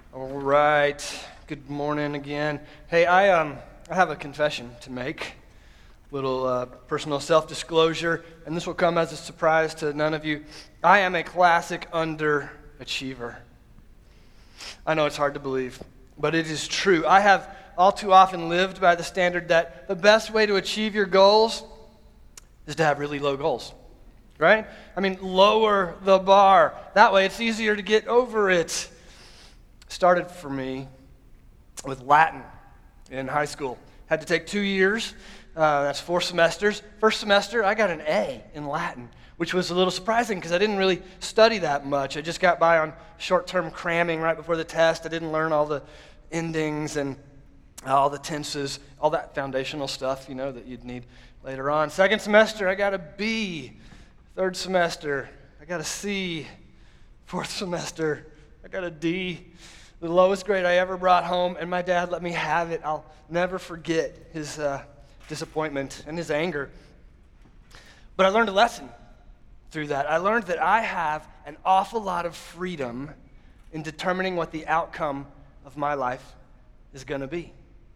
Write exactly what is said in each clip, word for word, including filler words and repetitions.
All right. Good morning again. Hey, I um I have a confession to make. Little uh, personal self-disclosure, and this will come as a surprise to none of you. I am a classic underachiever. I know it's hard to believe, but it is true. I have all too often lived by the standard that the best way to achieve your goals is to have really low goals, right? I mean, lower the bar. That way it's easier to get over it. Started for me with Latin in high school. Had to take two years. Uh, that's four semesters. First semester, I got an A in Latin, which was a little surprising because I didn't really study that much. I just got by on short-term cramming right before the test. I didn't learn all the endings and all the tenses, all that foundational stuff, you know, that you'd need later on. Second semester, I got a B. Third semester, I got a C. Fourth semester, I got a D. The lowest grade I ever brought home, and my dad let me have it. I'll never forget his uh, disappointment and his anger. But I learned a lesson through that. I learned that I have an awful lot of freedom in determining what the outcome of my life is going to be.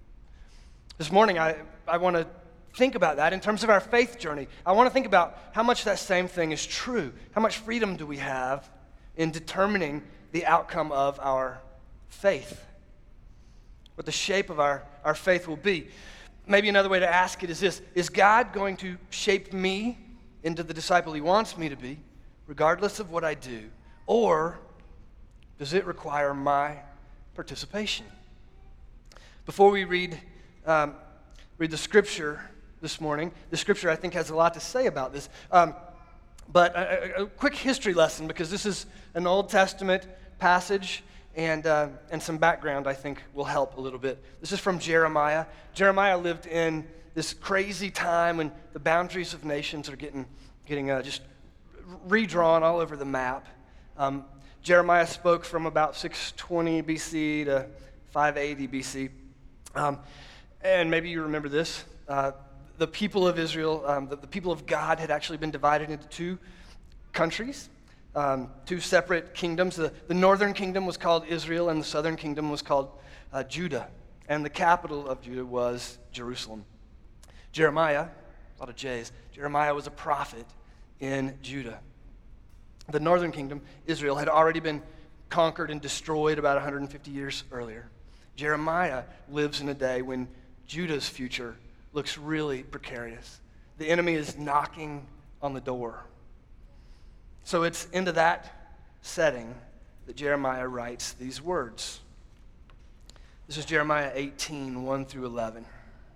This morning, I, I want to think about that in terms of our faith journey. I want to think about how much that same thing is true. How much freedom do we have in determining the outcome of our faith? What the shape of our, our faith will be. Maybe another way to ask it is this: is God going to shape me into the disciple he wants me to be, regardless of what I do? Or does it require my participation? Before we read, um, read the scripture this morning, the scripture I think has a lot to say about this. Um, but a, a quick history lesson, because this is an Old Testament passage. And uh, and some background, I think, will help a little bit. This is from Jeremiah. Jeremiah lived in this crazy time when the boundaries of nations are getting getting uh, just redrawn all over the map. Um, Jeremiah spoke from about six twenty B C to five eighty B C. Um, and maybe you remember this. Uh, the people of Israel, um, the, the people of God had actually been divided into two countries. Um, two separate kingdoms. The, the northern kingdom was called Israel, and the southern kingdom was called uh, Judah. And the capital of Judah was Jerusalem. Jeremiah, a lot of J's, Jeremiah was a prophet in Judah. The northern kingdom, Israel, had already been conquered and destroyed about one hundred fifty years earlier. Jeremiah lives in a day when Judah's future looks really precarious. The enemy is knocking on the door. So it's into that setting that Jeremiah writes these words. This is Jeremiah eighteen, one through eleven.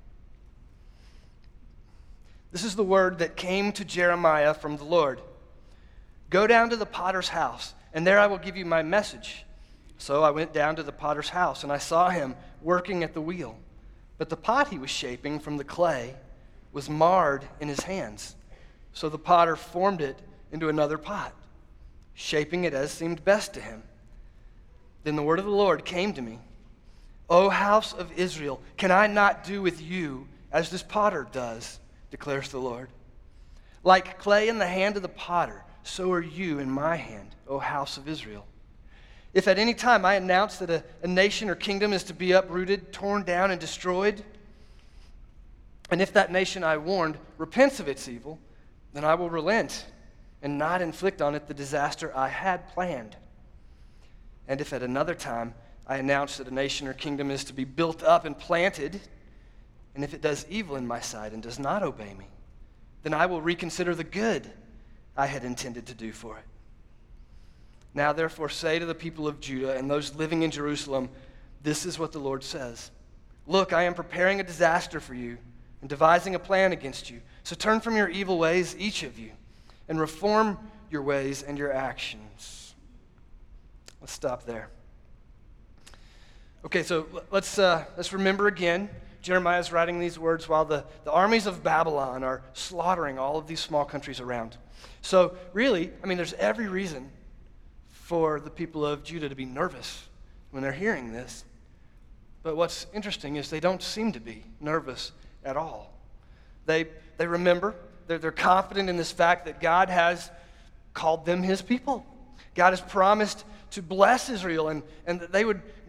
This is the word that came to Jeremiah from the Lord. Go down to the potter's house, and there I will give you my message. So I went down to the potter's house, and I saw him working at the wheel. But the pot he was shaping from the clay was marred in his hands. So the potter formed it into another pot, shaping it as seemed best to him. Then the word of the Lord came to me. O house of Israel, can I not do with you as this potter does, declares the Lord? Like clay in the hand of the potter, so are you in my hand, O house of Israel. If at any time I announce that a, a nation or kingdom is to be uprooted, torn down, and destroyed, and if that nation I warned repents of its evil, then I will relent and not inflict on it the disaster I had planned. And if at another time I announce that a nation or kingdom is to be built up and planted, and if it does evil in my sight and does not obey me, then I will reconsider the good I had intended to do for it. Now therefore say to the people of Judah and those living in Jerusalem, this is what the Lord says. Look, I am preparing a disaster for you and devising a plan against you. So turn from your evil ways, each of you, and reform your ways and your actions. Let's stop there. Okay, so let's uh, let's remember again, Jeremiah is writing these words while the, the armies of Babylon are slaughtering all of these small countries around. So really, I mean, there's every reason for the people of Judah to be nervous when they're hearing this. But what's interesting is they don't seem to be nervous at all. They they remember. They're, they're confident in this fact that God has called them his people. God has promised to bless Israel and, and that they would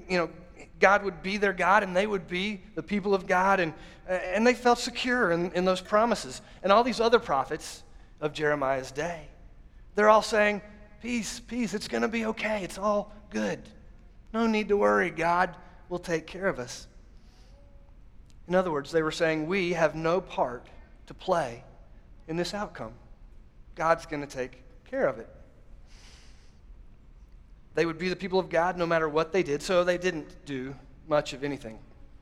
you know, God would be their God and they would be the people of God, and, and they felt secure in, in those promises. And all these other prophets of Jeremiah's day, they're all saying, peace, peace, it's going to be okay, it's all good. No need to worry, God will take care of us. In other words, they were saying, we have no part to play in this outcome. God's going to take care of it. They would be the people of God no matter what they did, so they didn't do much of anything.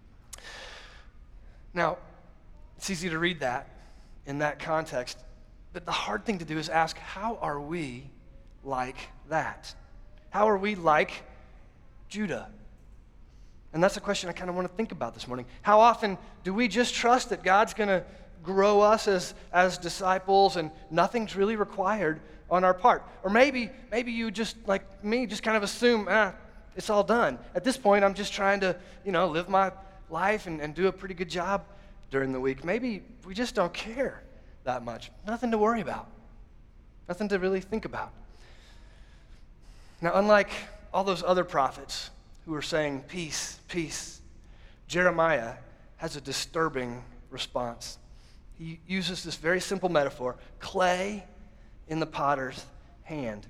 Now, it's easy to read that in that context, but the hard thing to do is ask, how are we like that? How are we like Judah? And that's a question I kind of want to think about this morning. How often do we just trust that God's going to grow us as, as disciples and nothing's really required on our part? Or maybe maybe you just, like me, just kind of assume, ah, it's all done. At this point, I'm just trying to, you know, live my life and, and do a pretty good job during the week. Maybe we just don't care that much. Nothing to worry about. Nothing to really think about. Now, unlike all those other prophets who are saying, peace, peace, Jeremiah has a disturbing response. He uses this very simple metaphor, clay in the potter's hand.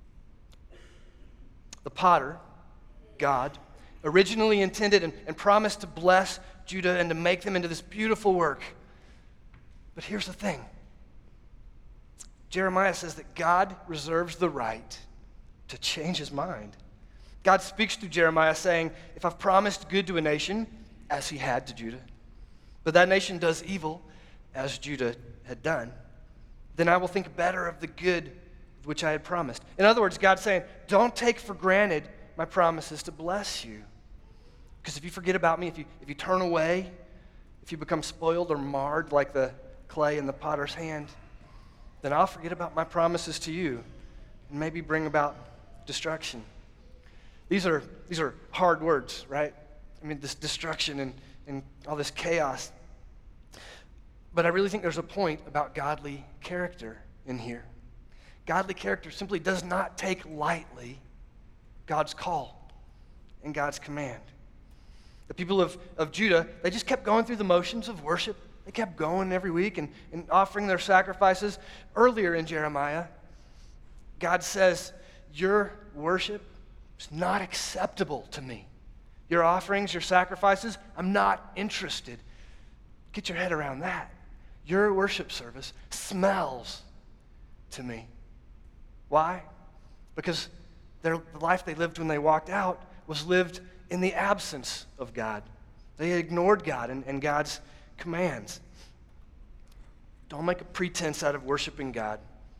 The potter, God, originally intended and, and promised to bless Judah and to make them into this beautiful work. But here's the thing. Jeremiah says that God reserves the right to change his mind. God speaks through Jeremiah saying, if I've promised good to a nation, as he had to Judah, but that nation does evil, as Judah had done, then I will think better of the good which I had promised. In other words, God's saying, don't take for granted my promises to bless you. Because if you forget about me, if you, if you turn away, if you become spoiled or marred like the clay in the potter's hand, then I'll forget about my promises to you and maybe bring about destruction. These are, these are hard words, right? I mean, this destruction and, and all this chaos. But I really think there's a point about godly character in here. Godly character simply does not take lightly God's call and God's command. The people of, of Judah, they just kept going through the motions of worship. They kept going every week and, and offering their sacrifices. Earlier in Jeremiah, God says, your worship is not acceptable to me. Your offerings, your sacrifices, I'm not interested. Get your head around that. Your worship service smells to me. Why? Because their, the life they lived when they walked out was lived in the absence of God. They ignored God and, and God's commands. Don't make a pretense out of worshiping God.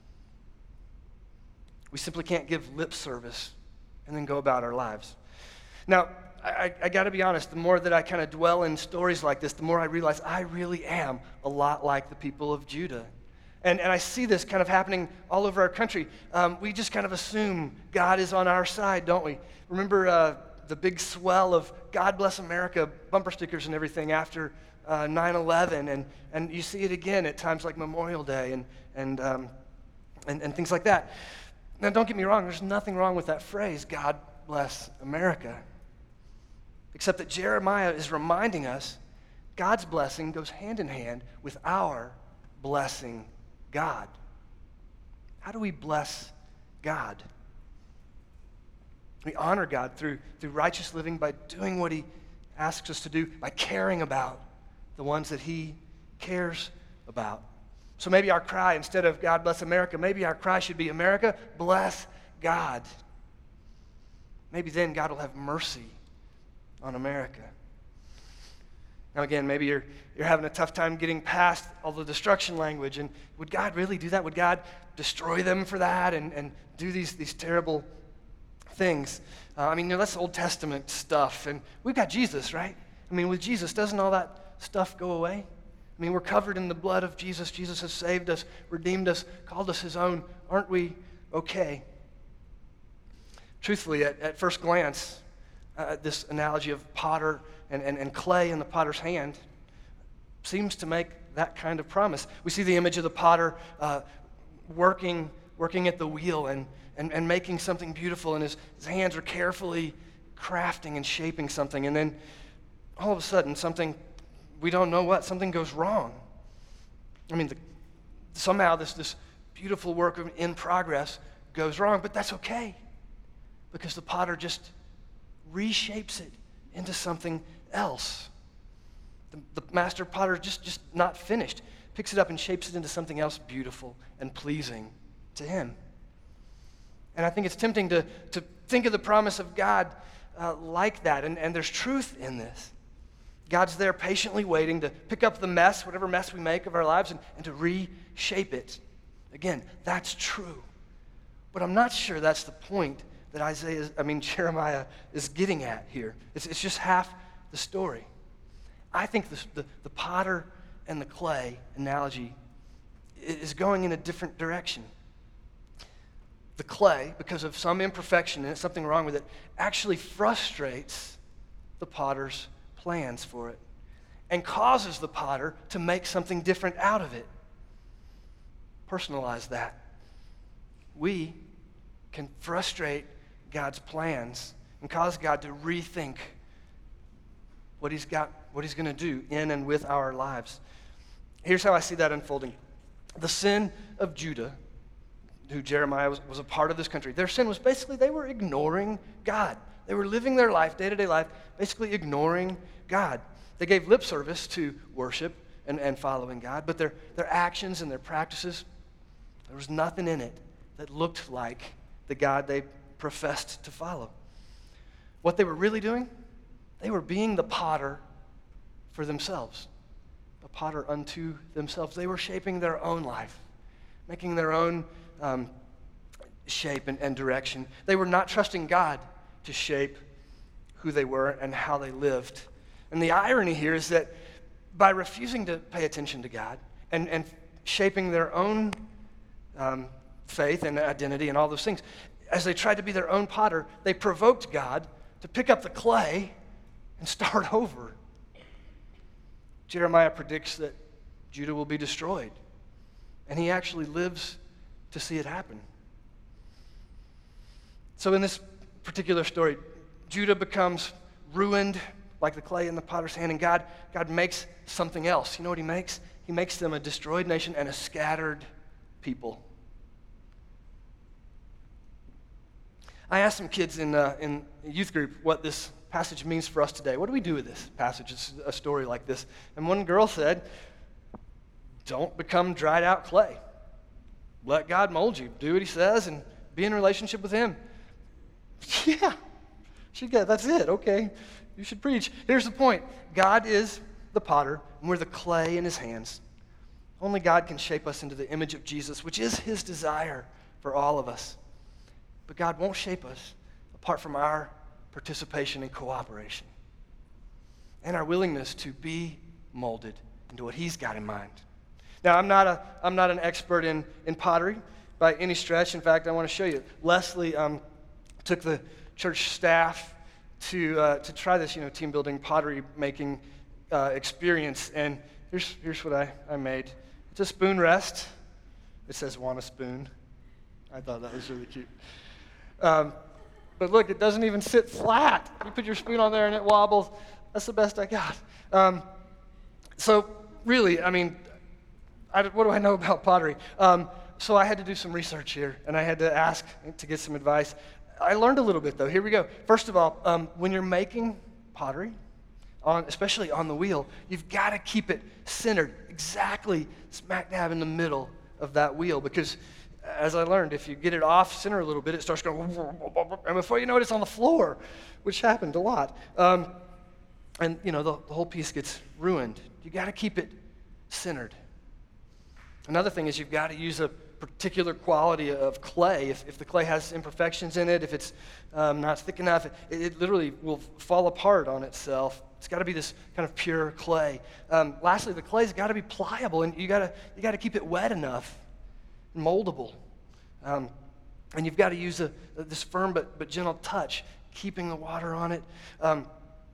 We simply can't give lip service and then go about our lives. Now, I, I got to be honest, the more that I kind of dwell in stories like this, the more I realize I really am a lot like the people of Judah. And, and I see this kind of happening all over our country. Um, we just kind of assume God is on our side, don't we? Remember uh, the big swell of God Bless America bumper stickers and everything after uh, nine eleven, and, and you see it again at times like Memorial Day and, and, um, and, and things like that. Now, don't get me wrong, there's nothing wrong with that phrase, God Bless America. Except that Jeremiah is reminding us God's blessing goes hand in hand with our blessing God. How do we bless God? We honor God through, through righteous living by doing what he asks us to do, by caring about the ones that he cares about. So maybe our cry, instead of God bless America, maybe our cry should be, America, bless God. Maybe then God will have mercy on America. Now again, maybe you're you're having a tough time getting past all the destruction language, and would God really do that? Would God destroy them for that and, and do these, these terrible things? Uh, I mean, you know, that's Old Testament stuff, and we've got Jesus, right? I mean, with Jesus, doesn't all that stuff go away? I mean, we're covered in the blood of Jesus. Jesus has saved us, redeemed us, called us his own. Aren't we okay? Truthfully, at, at first glance, uh, this analogy of potter and, and, and clay in the potter's hand seems to make that kind of promise. We see the image of the potter uh, working working at the wheel and, and, and making something beautiful, and his, his hands are carefully crafting and shaping something, and then all of a sudden, something, we don't know what, something goes wrong. I mean, the, somehow this, this beautiful work of, in progress goes wrong, but that's okay, because the potter just reshapes it into something else. The, the master potter just, just not finished, picks it up and shapes it into something else beautiful and pleasing to him. And I think it's tempting to, to think of the promise of God uh, like that, and, and there's truth in this. God's there patiently waiting to pick up the mess, whatever mess we make of our lives, and, and to reshape it. Again, that's true. But I'm not sure that's the point that Isaiah, I mean Jeremiah is getting at here. It's, it's just half the story. I think the, the, the potter and the clay analogy is going in a different direction. The clay, because of some imperfection and something wrong with it, actually frustrates the potter's plans for it and causes the potter to make something different out of it. Personalize that. We can frustrate God's plans and cause God to rethink what he's got, what he's going to do in and with our lives. Here's how I see that unfolding. The sin of Judah, who Jeremiah was, was a part of this country, their sin was basically they were ignoring God. They were living their life, day-to-day life, basically ignoring God. They gave lip service to worship and, and following God, but their, their actions and their practices, there was nothing in it that looked like the God they professed to follow. What they were really doing, they were being the potter for themselves, a potter unto themselves. They were shaping their own life, making their own um, shape and, and direction. They were not trusting God to shape who they were and how they lived. And the irony here is that by refusing to pay attention to God and, and shaping their own um, faith and identity and all those things, as they tried to be their own potter, they provoked God to pick up the clay and start over. Jeremiah predicts that Judah will be destroyed, and he actually lives to see it happen. So in this particular story, Judah becomes ruined like the clay in the potter's hand, and God, God makes something else. You know what he makes? He makes them a destroyed nation and a scattered people. I asked some kids in uh, in youth group what this passage means for us today. What do we do with this passage? It's a story like this. And one girl said, don't become dried out clay. Let God mold you. Do what he says and be in a relationship with him. Yeah, she got, that's it. Okay, you should preach. Here's the point. God is the potter, and we're the clay in his hands. Only God can shape us into the image of Jesus, which is his desire for all of us. But God won't shape us apart from our participation and cooperation and our willingness to be molded into what he's got in mind. Now, I'm not a I'm not an expert in, in pottery by any stretch. In fact, I want to show you. Leslie um, took the church staff to uh, to try this, you know, team building pottery making uh, experience, and here's here's what I, I made. It's a spoon rest. It says "want a spoon." I thought that was really cute. Um, But look, it doesn't even sit flat. You put your spoon on there and it wobbles. That's the best I got. Um, so really, I mean, I, what do I know about pottery? Um, so I had to do some research here, and I had to ask to get some advice. I learned a little bit, though. Here we go. First of all, um, when you're making pottery, on, especially on the wheel, you've got to keep it centered exactly smack dab in the middle of that wheel, because as I learned, if you get it off center a little bit, it starts going, and before you know it, it's on the floor, which happened a lot. Um, and, you know, the, the whole piece gets ruined. You got to keep it centered. Another thing is you've got to use a particular quality of clay. If, if the clay has imperfections in it, if it's um, not thick enough, it, it literally will fall apart on itself. It's got to be this kind of pure clay. Um, lastly, the clay's got to be pliable, and you got to you got to keep it wet enough. Moldable. Um, and you've got to use a, this firm but, but gentle touch, keeping the water on it. Um,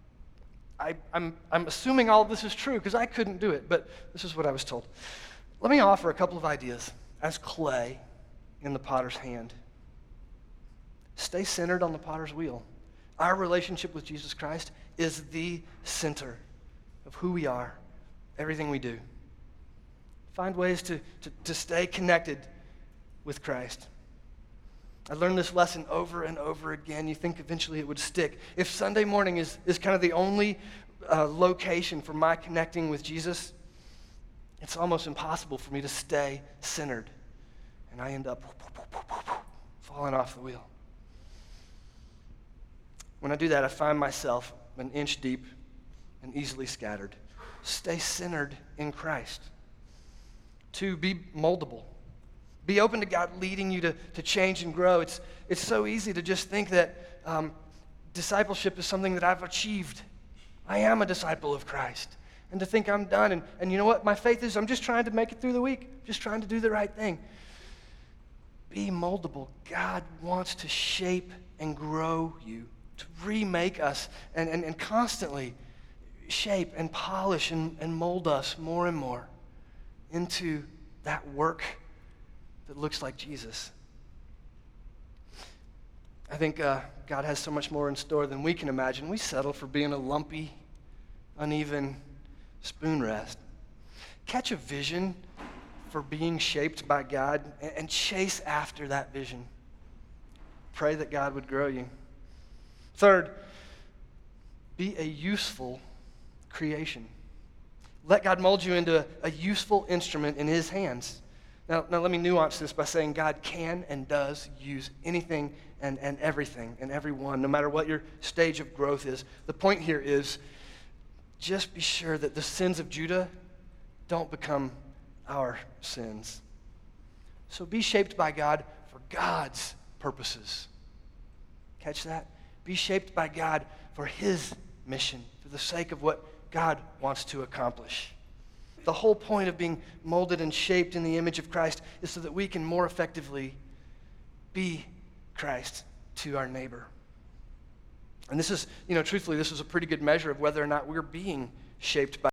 I, I'm, I'm assuming all of this is true because I couldn't do it, but this is what I was told. Let me offer a couple of ideas as clay in the potter's hand. Stay centered on the potter's wheel. Our relationship with Jesus Christ is the center of who we are, everything we do. Find ways to, to, to stay connected with Christ. I learned this lesson over and over again. You think eventually it would stick. If Sunday morning is, is kind of the only uh, location for my connecting with Jesus, it's almost impossible for me to stay centered. And I end up falling off the wheel. When I do that, I find myself an inch deep and easily scattered. Stay centered in Christ. Two, be moldable. Be open to God leading you to, to change and grow. It's, it's so easy to just think that um, discipleship is something that I've achieved. I am a disciple of Christ. And to think I'm done. And, and you know what? My faith is I'm just trying to make it through the week. Just trying to do the right thing. Be moldable. God wants to shape and grow you, to remake us and, and, and constantly shape and polish and, and mold us more and more into that work that looks like Jesus. I think uh, God has so much more in store than we can imagine. We settle for being a lumpy, uneven spoon rest. Catch a vision for being shaped by God and, and chase after that vision. Pray that God would grow you. Third, be a useful creation. Let God mold you into a, a useful instrument in his hands. Now, now let me nuance this by saying God can and does use anything and, and everything and everyone, no matter what your stage of growth is. The point here is just be sure that the sins of Judah don't become our sins. So be shaped by God for God's purposes. Catch that? Be shaped by God for his mission, for the sake of what God wants to accomplish. The whole point of being molded and shaped in the image of Christ is so that we can more effectively be Christ to our neighbor. And this is, you know, truthfully, this is a pretty good measure of whether or not we're being shaped by